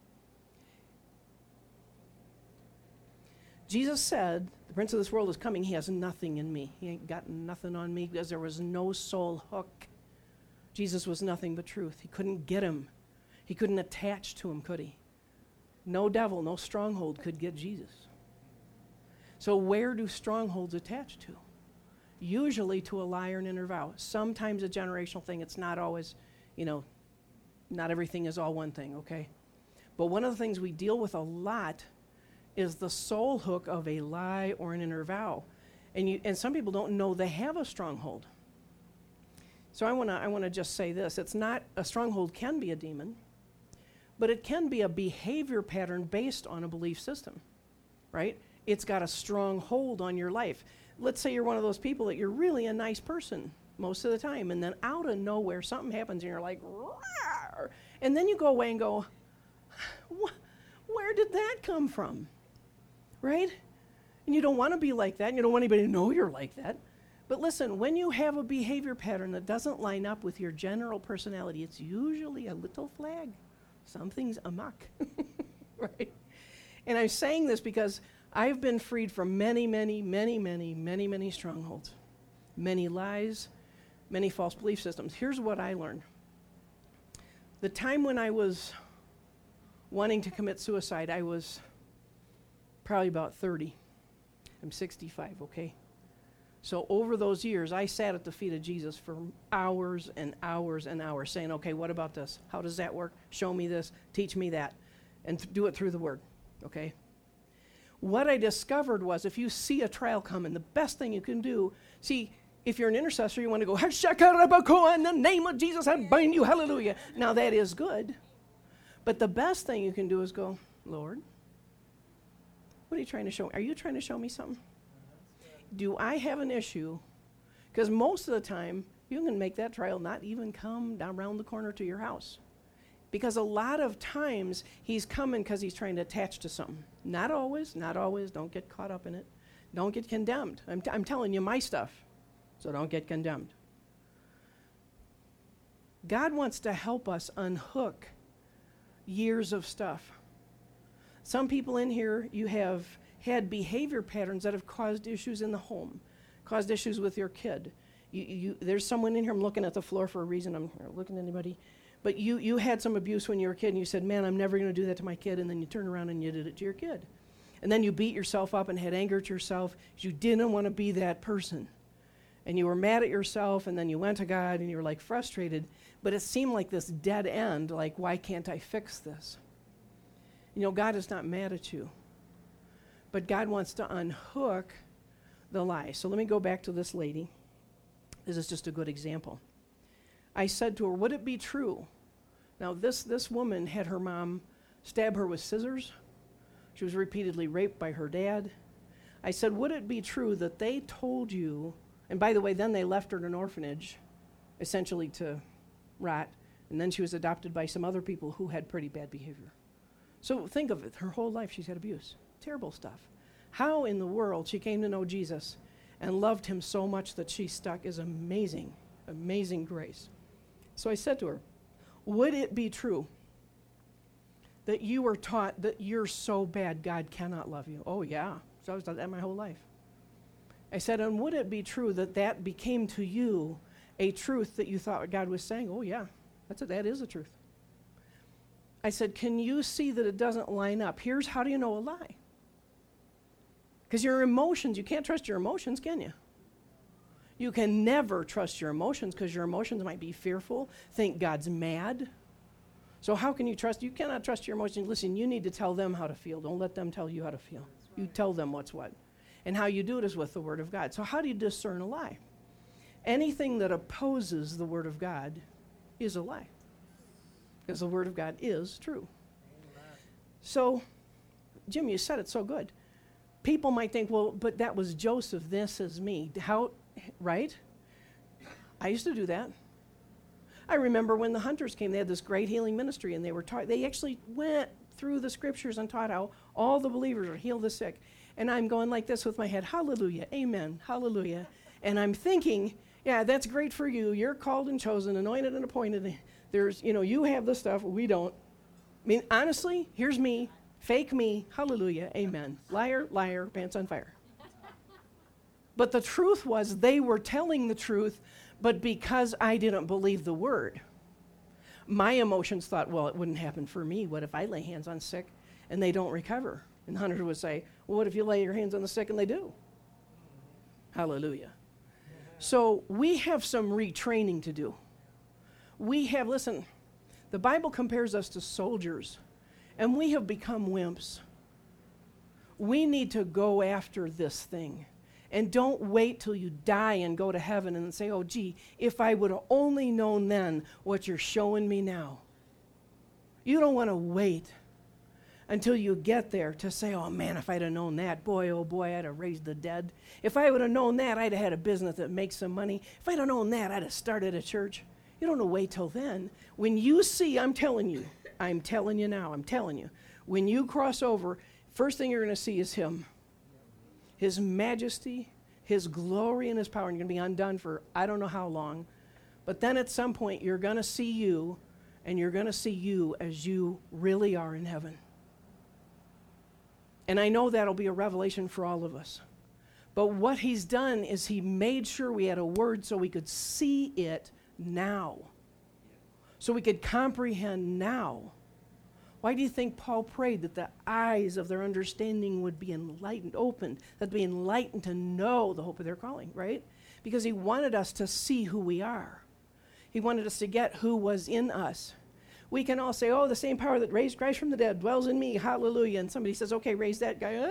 Jesus said, the prince of this world is coming, he has nothing in me. He ain't got nothing on me because there was no soul hook Jesus was nothing but truth. He couldn't get him. He couldn't attach to him, could he? No devil, no stronghold could get Jesus. So where do strongholds attach to? Usually to a lie or an inner vow. Sometimes a generational thing. It's not always, not everything is all one thing, okay? But one of the things we deal with a lot is the soul hook of a lie or an inner vow. And some people don't know they have a stronghold. So I want to just say this. It's not, a stronghold can be a demon, but it can be a behavior pattern based on a belief system, right? It's got a strong hold on your life. Let's say you're one of those people that you're really a nice person most of the time, and then out of nowhere something happens and you're like, rawr, and then you go away and go, where did that come from, right? And you don't want to be like that, and you don't want anybody to know you're like that. But listen, when you have a behavior pattern that doesn't line up with your general personality, it's usually a little flag. Something's amok, right? And I'm saying this because I've been freed from many, many, many, many, many, many strongholds, many lies, many false belief systems. Here's what I learned. The time when I was wanting to commit suicide, I was probably about 30. I'm 65, okay? So over those years, I sat at the feet of Jesus for hours and hours and hours saying, okay, what about this? How does that work? Show me this. Teach me that. And do it through the Word, okay? What I discovered was if you see a trial coming, the best thing you can do, see, if you're an intercessor, you want to go, in the name of Jesus, I bind you, hallelujah. Now that is good. But the best thing you can do is go, Lord, what are you trying to show me? Are you trying to show me something? Do I have an issue? Because most of the time, you can make that trial not even come down around the corner to your house. Because a lot of times, he's coming because he's trying to attach to something. Not always. Don't get caught up in it. Don't get condemned. I'm telling you my stuff, so don't get condemned. God wants to help us unhook years of stuff. Some people in here, you have had behavior patterns that have caused issues in the home, caused issues with your kid. There's someone in here, I'm looking at the floor for a reason, I'm not looking at anybody, but you had some abuse when you were a kid, and you said, man, I'm never going to do that to my kid, and then you turn around and you did it to your kid. And then you beat yourself up and had anger at yourself. You didn't want to be that person. And you were mad at yourself, and then you went to God, and you were like frustrated, but it seemed like this dead end, like, why can't I fix this? God is not mad at you. But God wants to unhook the lie. So let me go back to this lady. This is just a good example. I said to her, would it be true? Now, this woman had her mom stab her with scissors. She was repeatedly raped by her dad. I said, would it be true that they told you, and by the way, then they left her in an orphanage, essentially to rot, and then she was adopted by some other people who had pretty bad behavior. So think of it. Her whole life she's had abuse. Terrible stuff. How in the world she came to know Jesus and loved him so much that she stuck is amazing, amazing grace. So I said to her, would it be true that you were taught that you're so bad God cannot love you? Oh, yeah. So I was taught that my whole life. I said, and would it be true that that became to you a truth that you thought God was saying? Oh, yeah. That is a truth. I said, can you see that it doesn't line up? Here's how do you know a lie? Because your emotions, you can't trust your emotions, can you? You can never trust your emotions because your emotions might be fearful, think God's mad. So how can you trust? You cannot trust your emotions. Listen, you need to tell them how to feel. Don't let them tell you how to feel. You tell them what's what. And how you do it is with the Word of God. So how do you discern a lie? Anything that opposes the Word of God is a lie. Because the Word of God is true. Amen. So, Jim, you said it so good. People might think, well, but that was Joseph, this is me. How, right? I used to do that. I remember when the hunters came, they had this great healing ministry, and they actually went through the scriptures and taught how all the believers are healed the sick. And I'm going like this with my head, hallelujah, amen, hallelujah. And I'm thinking, yeah, that's great for you. You're called and chosen, anointed and appointed. There's, you have the stuff, we don't. I mean, honestly, here's me, fake me, hallelujah, amen. Liar, liar, pants on fire. But the truth was they were telling the truth, But because I didn't believe the word, my emotions thought, well, it wouldn't happen for me. What if I lay hands on sick and they don't recover? And the hunter would say, well, what if you lay your hands on the sick and they do? Hallelujah. So we have some retraining to do. Listen, the Bible compares us to soldiers, and we have become wimps. We need to go after this thing. And don't wait till you die and go to heaven and say, oh, gee, if I would have only known then what you're showing me now. You don't want to wait until you get there to say, oh, man, if I'd have known that, boy, oh, boy, I'd have raised the dead. If I would have known that, I'd have had a business that makes some money. If I'd have known that, I'd have started a church. You don't want to wait till then. When you see, I'm telling you now, when you cross over, first thing you're going to see is him. His majesty, his glory, and his power. And you're going to be undone for I don't know how long. But then at some point, you're going to see you, and you're going to see you as you really are in heaven. And I know that'll be a revelation for all of us. But what he's done is he made sure we had a word so we could see it now. So we could comprehend now. Why do you think Paul prayed that the eyes of their understanding would be enlightened, opened, that they'd be enlightened to know the hope of their calling, right? Because he wanted us to see who we are. He wanted us to get who was in us. We can all say, oh, the same power that raised Christ from the dead dwells in me, hallelujah. And somebody says, okay, raise that guy,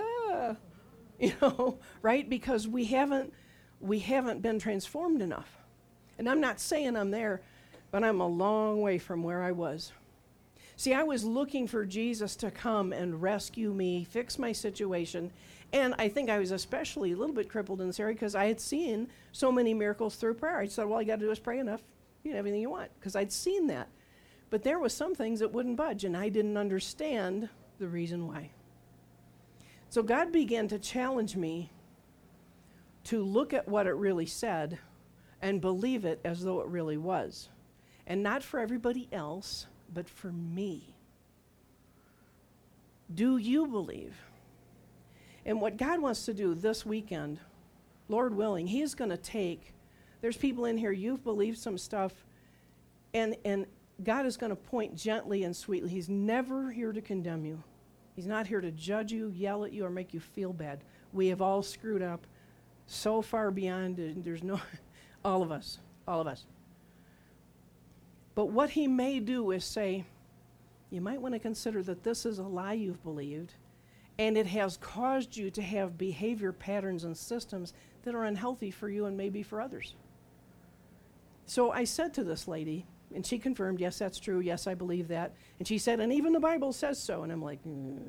right? Because we haven't been transformed enough. And I'm not saying I'm there, but I'm a long way from where I was. See, I was looking for Jesus to come and rescue me, fix my situation, and I think I was especially a little bit crippled in this area because I had seen so many miracles through prayer. I said, well, all you got to do is pray enough, you have everything you want, because I'd seen that. But there was some things that wouldn't budge, and I didn't understand the reason why. So God began to challenge me to look at what it really said and believe it as though it really was. And not for everybody else, but for me. Do you believe? And what God wants to do this weekend, Lord willing, he is going to take, there's people in here, you've believed some stuff, and God is going to point gently and sweetly. He's never here to condemn you. He's not here to judge you, yell at you, or make you feel bad. We have all screwed up so far beyond, there's no, all of us. But what he may do is say, you might want to consider that this is a lie you've believed, and it has caused you to have behavior patterns and systems that are unhealthy for you and maybe for others. So I said to this lady, and she confirmed, yes, that's true, yes, I believe that. And she said, and even the Bible says so. And I'm like,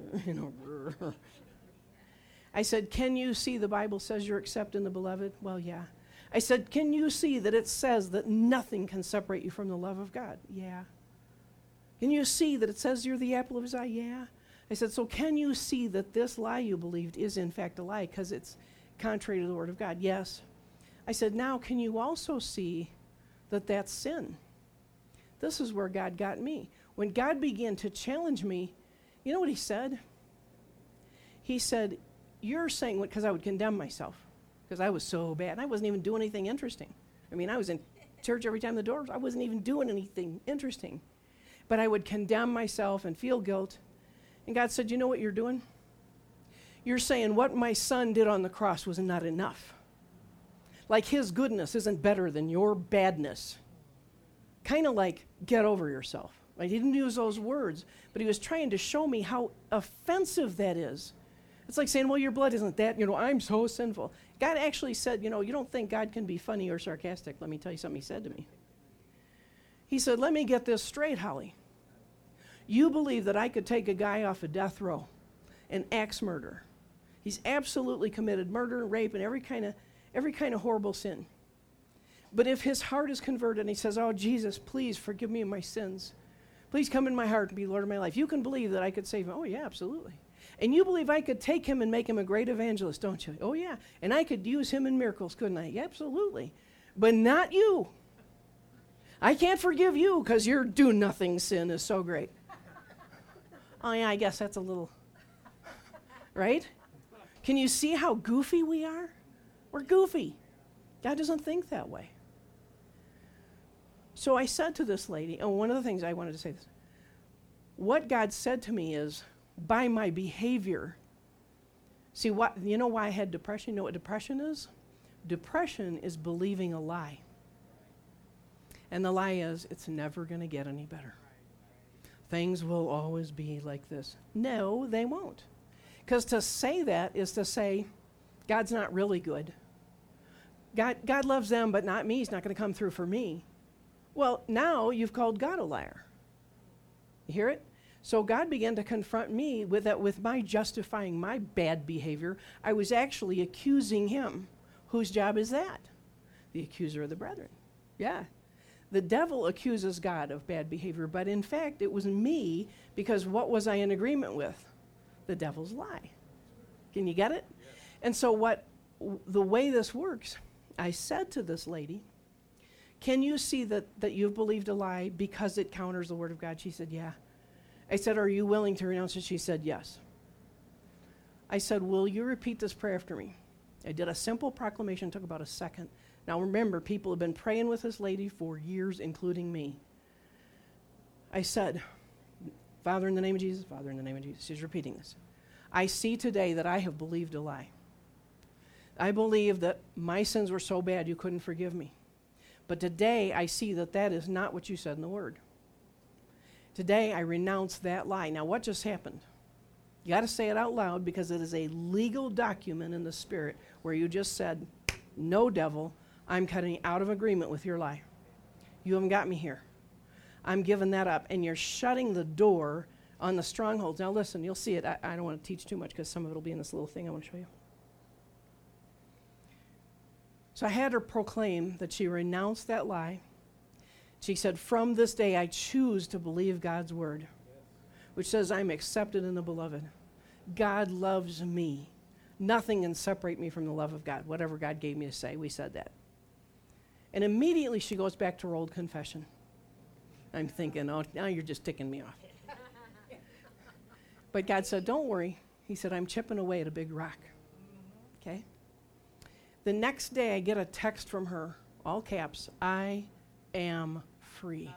I said, can you see the Bible says you're accepted in the beloved? Well, yeah. I said, can you see that it says that nothing can separate you from the love of God? Yeah. Can you see that it says you're the apple of his eye? Yeah. I said, so can you see that this lie you believed is in fact a lie because it's contrary to the word of God? Yes. I said, now can you also see that that's sin? This is where God got me. When God began to challenge me, you know what he said? He said, you're saying, because I would condemn myself. Because I was so bad. I wasn't even doing anything interesting. I mean, I was in church every time the door was, I wasn't even doing anything interesting. But I would condemn myself and feel guilt. And God said, you know what you're doing? You're saying what my son did on the cross was not enough. Like his goodness isn't better than your badness. Kind of like, get over yourself. Like, he didn't use those words, but he was trying to show me how offensive that is. It's like saying, well, your blood isn't that, I'm so sinful. God actually said, you don't think God can be funny or sarcastic. Let me tell you something he said to me. He said, let me get this straight, Holly. You believe that I could take a guy off a death row and axe murder. He's absolutely committed murder, rape, and every kind of horrible sin. But if his heart is converted and he says, oh, Jesus, please forgive me of my sins. Please come in my heart and be Lord of my life. You can believe that I could save him. Oh, yeah, absolutely. And you believe I could take him and make him a great evangelist, don't you? Oh, yeah. And I could use him in miracles, couldn't I? Yeah, absolutely. But not you. I can't forgive you because your do-nothing sin is so great. Oh, yeah, I guess that's a little, right? Can you see how goofy we are? We're goofy. God doesn't think that way. So I said to this lady, and one of the things I wanted to say this, what God said to me is, by my behavior, see, you know why I had depression? You know what depression is? Depression is believing a lie. And the lie is, it's never going to get any better. Things will always be like this. No, they won't. Because to say that is to say, God's not really good. God loves them, but not me. He's not going to come through for me. Well, now you've called God a liar. You hear it? So God began to confront me with that, with my justifying my bad behavior. I was actually accusing him. Whose job is that? The accuser of the brethren. Yeah. The devil accuses God of bad behavior, but in fact, it was me, because what was I in agreement with? The devil's lie. Can you get it? Yes. And so the way this works, I said to this lady, can you see that you've believed a lie because it counters the word of God? She said, yeah. I said, are you willing to renounce it? She said, yes. I said, will you repeat this prayer after me? I did a simple proclamation, took about a second. Now remember, people have been praying with this lady for years, including me. I said, Father, in the name of Jesus, Father, in the name of Jesus. She's repeating this. I see today that I have believed a lie. I believe that my sins were so bad you couldn't forgive me. But today I see that that is not what you said in the Word. Today I renounce that lie. Now what just happened? You got to say it out loud, because it is a legal document in the Spirit where you just said, no, devil, I'm cutting out of agreement with your lie. You haven't got me here. I'm giving that up. And you're shutting the door on the strongholds. Now listen, you'll see it. I don't want to teach too much because some of it will be in this little thing I want to show you. So I had her proclaim that she renounced that lie. She said, from this day I choose to believe God's word, which says I'm accepted in the beloved. God loves me. Nothing can separate me from the love of God. Whatever God gave me to say, we said that. And immediately she goes back to her old confession. I'm thinking, oh, now you're just ticking me off. But God said, don't worry. He said, I'm chipping away at a big rock. Okay? The next day I get a text from her, all caps, I am free.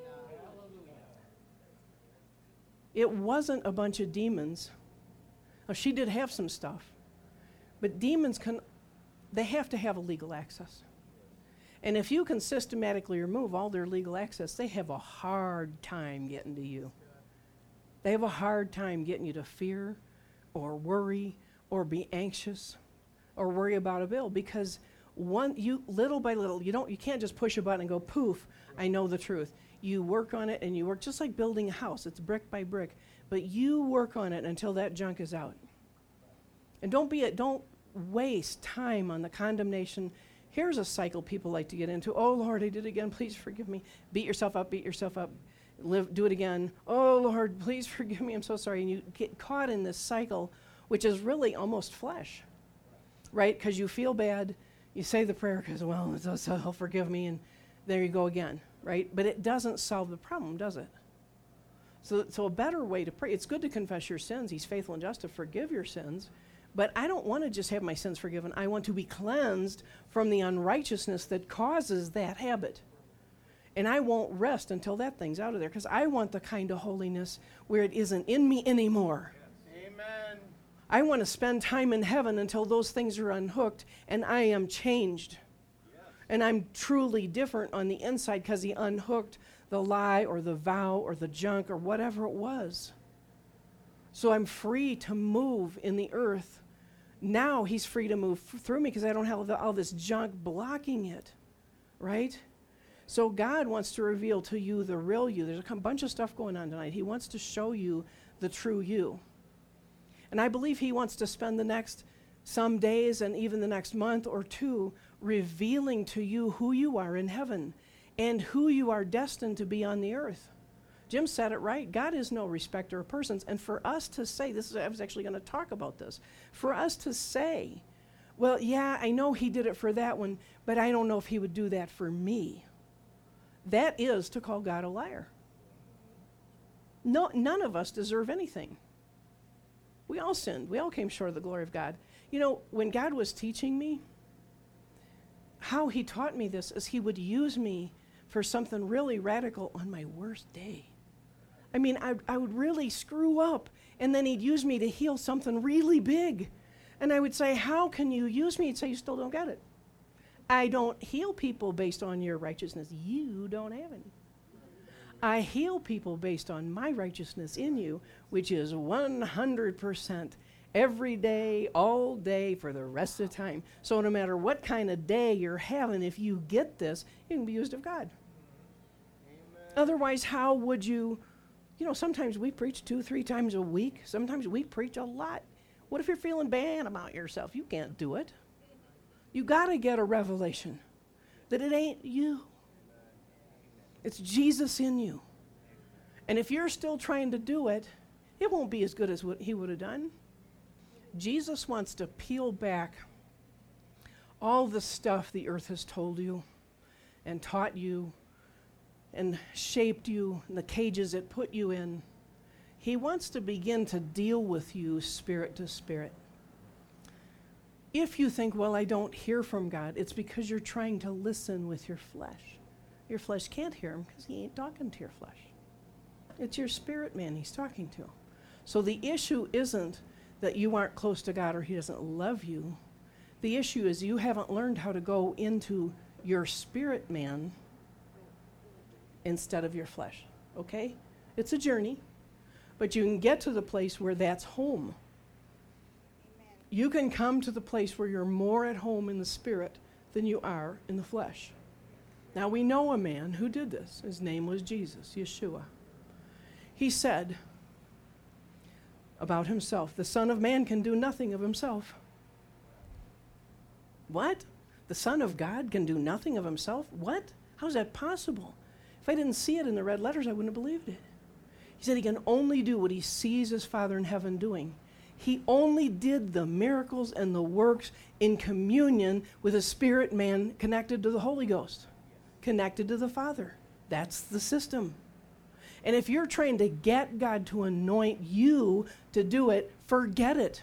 It wasn't a bunch of demons. Now, she did have some stuff. But demons they have to have a legal access. And if you can systematically remove all their legal access, they have a hard time getting to you. They have a hard time getting you to fear or worry or be anxious or worry about a bill, because little by little, you can't just push a button and go, poof, I know the truth. You work on it, and you work just like building a house. It's brick by brick. But you work on it until that junk is out. And don't waste time on the condemnation. Here's a cycle people like to get into. Oh, Lord, I did it again. Please forgive me. Beat yourself up. Do it again. Oh, Lord, please forgive me. I'm so sorry. And you get caught in this cycle, which is really almost flesh, right? Because you feel bad. You say the prayer because, well, he'll forgive me, and there you go again, right? But it doesn't solve the problem, does it? So a better way to pray, it's good to confess your sins. He's faithful and just to forgive your sins. But I don't want to just have my sins forgiven. I want to be cleansed from the unrighteousness that causes that habit. And I won't rest until that thing's out of there, because I want the kind of holiness where it isn't in me anymore. Yes. Amen. I want to spend time in heaven until those things are unhooked and I am changed. Yes. And I'm truly different on the inside because he unhooked the lie or the vow or the junk or whatever it was. So I'm free to move in the earth. Now he's free to move through me because I don't have all this junk blocking it, right? So God wants to reveal to you the real you. There's a bunch of stuff going on tonight. He wants to show you the true you. And I believe he wants to spend the next some days and even the next month or two revealing to you who you are in heaven and who you are destined to be on the earth. Jim said it right. God is no respecter of persons. And for us to say, I was actually going to talk about this. For us to say, well, yeah, I know he did it for that one, but I don't know if he would do that for me. That is to call God a liar. No, none of us deserve anything. We all sinned. We all came short of the glory of God. You know, when God was teaching me, how he taught me this is he would use me for something really radical on my worst day. I mean, I would really screw up, and then he'd use me to heal something really big. And I would say, how can you use me? He'd say, you still don't get it. I don't heal people based on your righteousness. You don't have any. I heal people based on my righteousness in you, which is 100% every day, all day, for the rest of the time. So no matter what kind of day you're having, if you get this, you can be used of God. Amen. Otherwise, how would you, sometimes we preach 2-3 times a week. Sometimes we preach a lot. What if you're feeling bad about yourself? You can't do it. You got to get a revelation that it ain't you. It's Jesus in you. And if you're still trying to do it, it won't be as good as what he would have done. Jesus wants to peel back all the stuff the earth has told you and taught you and shaped you, and the cages it put you in. He wants to begin to deal with you spirit to spirit. If you think, well, I don't hear from God, it's because you're trying to listen with your flesh. Your flesh can't hear him because he ain't talking to your flesh. It's your spirit man he's talking to. So the issue isn't that you aren't close to God or he doesn't love you. The issue is you haven't learned how to go into your spirit man instead of your flesh, okay? It's a journey, but you can get to the place where that's home. Amen. You can come to the place where you're more at home in the spirit than you are in the flesh. Now, we know a man who did this. His name was Jesus, Yeshua. He said about himself, the Son of Man can do nothing of himself. What? The Son of God can do nothing of himself? What? How's that possible? If I didn't see it in the red letters, I wouldn't have believed it. He said he can only do what he sees his Father in heaven doing. He only did the miracles and the works in communion with a spirit man connected to the Holy Ghost, connected to the Father. That's the system. And if you're trying to get God to anoint you to do it, forget it.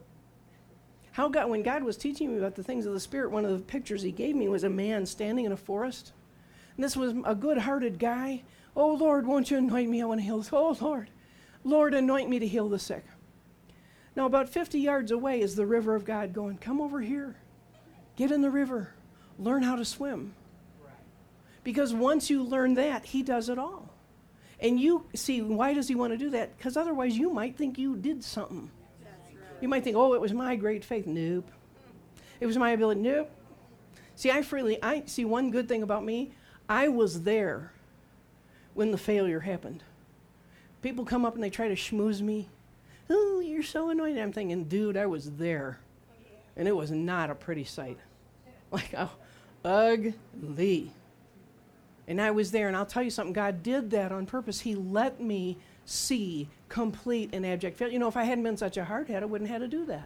When God was teaching me about the things of the Spirit, one of the pictures he gave me was a man standing in a forest. And this was a good-hearted guy. Oh, Lord, won't you anoint me? I want to heal this. Oh, Lord. Lord, anoint me to heal the sick. Now, about 50 yards away is the river of God going, come over here. Get in the river. Learn how to swim. Because once you learn that, he does it all. And you see, why does he want to do that? Because otherwise you might think you did something. You might think, oh, it was my great faith. Nope. It was my ability. Nope. See, I see one good thing about me. I was there when the failure happened. People come up and they try to schmooze me. Oh, you're so annoying. I'm thinking, dude, I was there. And it was not a pretty sight. Like, oh, ugly. And I was there, and I'll tell you something, God did that on purpose. He let me see complete and abject failure. If I hadn't been such a hardhead, I wouldn't have had to do that.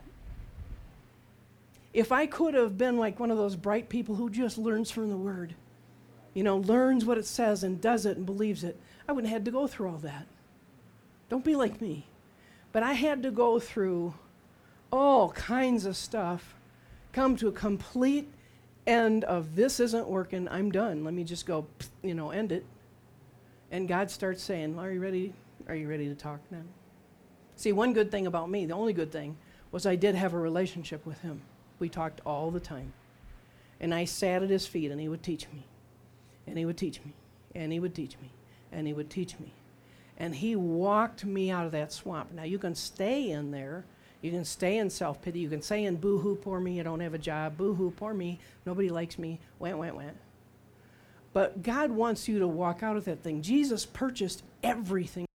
If I could have been like one of those bright people who just learns from the Word, learns what it says and does it and believes it, I wouldn't have had to go through all that. Don't be like me. But I had to go through all kinds of stuff, come to a complete end of this isn't working, I'm done. Let me just go, end it. And God starts saying, are you ready to talk now? See, one good thing about me, the only good thing, was I did have a relationship with him. We talked all the time. And I sat at his feet, and he would teach me. And he would teach me. And he would teach me. And he would teach me. And he walked me out of that swamp. Now, you can stay in there. You can stay in self-pity. You can stay in boo-hoo, poor me, I don't have a job. Boo-hoo, poor me, nobody likes me. Went. But God wants you to walk out of that thing. Jesus purchased everything